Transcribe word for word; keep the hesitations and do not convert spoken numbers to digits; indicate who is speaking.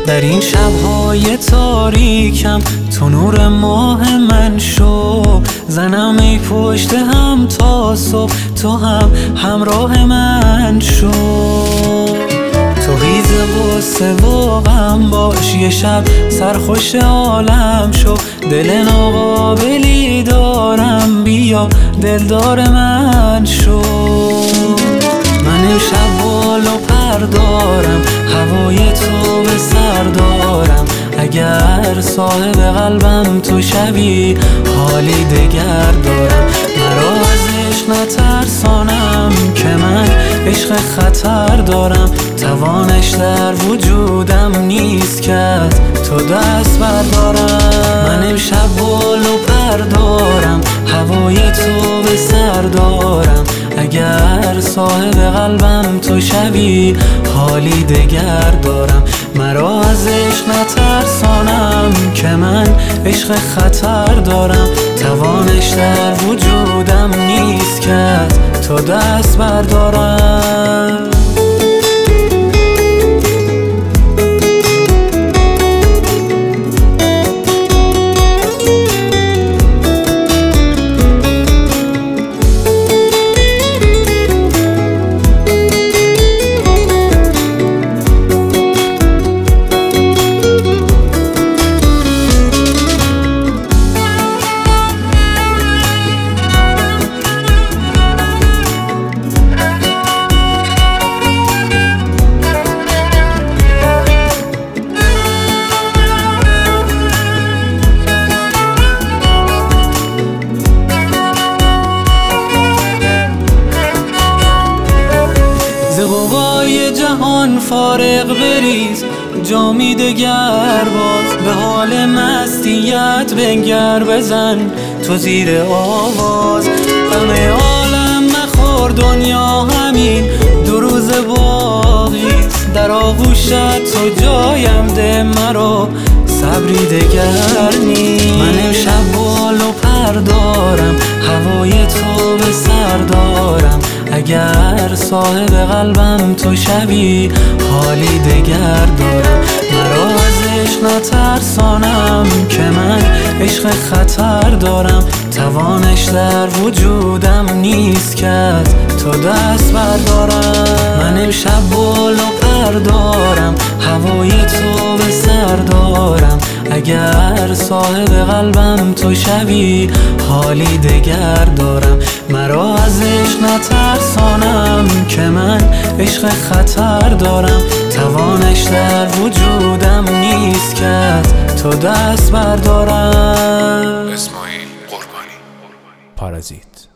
Speaker 1: در این شب‌های تاریکم تو نور ماه من شو، زنم ای پشت هم تا صبح، تو هم همراه من شو. تو خیز غصه و غم باش، یه شب سرخوش عالم شو. دل ناقابلی دارم، بیا دلدار من شو. من امشب بال و پر دارم، هوای تو به سر دارم. اگر صاحب قلبم تو شبی، حالی دگر دارم. مرا از عشق نترسانم که من عشق خطر دارم. توانش در وجودم نیست که تو دست بردارم. من امشب بال و پر دارم، هوای تو به سر دارم. اگر صاحب قلبم تو شبی، حالی دگر دارم. مرا از عشق نترسانم که من عشق خطر دارم. توانش در وجودم نیست که تو دست بردارم. ز غوغای جهان فارغ بریز، جامی دگر باز. به حال مستیت بنگر، بزن تو زیر آواز. غم عالم مخور، دنیا همین دو روز باقیست. در آغوشت تو جایم ده، مرا صبری دگر نیست. من امشب بال و پر دارم، هوای تو به سر دارم. اگر صاحب قلبم تو شبی، حالی دگر دارم. مرا از عشق نترسانم که من عشق خطر دارم. توانش در وجودم نیست که تو دست بردارم. من امشب بال و پر دارم، هوای تو به سر دارم. اگر صاحب قلبم تو شبی، حالی دگر دارم. مرا از عشق نترسانم که من عشق خطر دارم. توانش در وجودم نیست که تو دست بردارم.
Speaker 2: اسماعیل قربانی، پارازیت.